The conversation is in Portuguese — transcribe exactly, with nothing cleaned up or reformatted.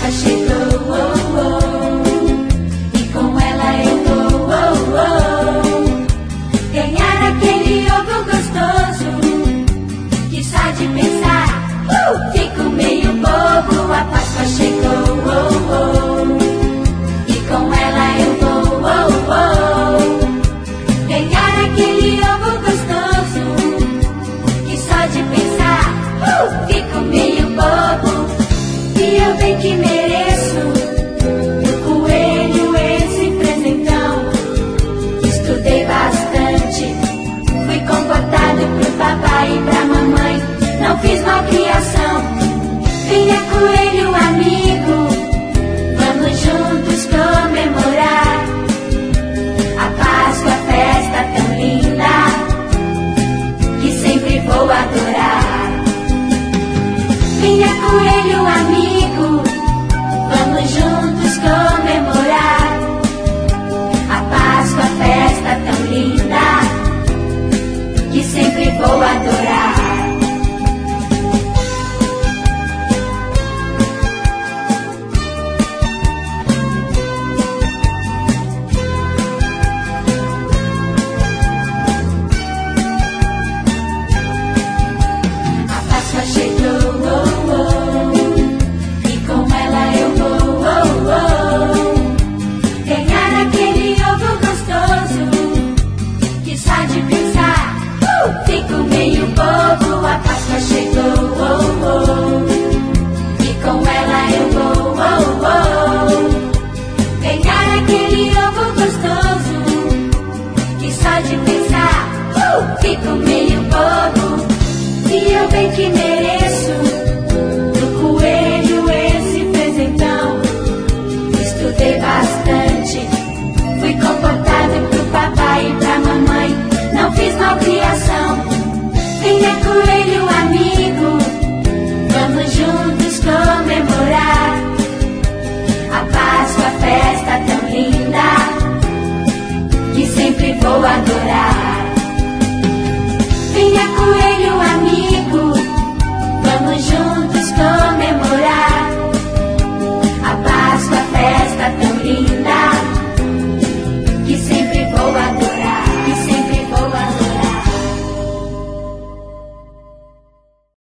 Páscoa chegou, oh, oh, e com ela eu vou, oh, oh, ganhar aquele ovo gostoso que só de pensar uh, fico meio bobo. A Páscoa chegou, oh, oh, e com ela eu vou, oh, oh, ganhar aquele ovo gostoso que só de pensar uh, fico meio bobo. E eu bem que mereço do coelho esse presentão. Estudei bastante, fui comportado pro papai e pra mamãe, não fiz malcriação. Venha coelho amigo, vamos juntos comemorar a Páscoa, festa tão linda que sempre vou adorar. Venha coelho amigo,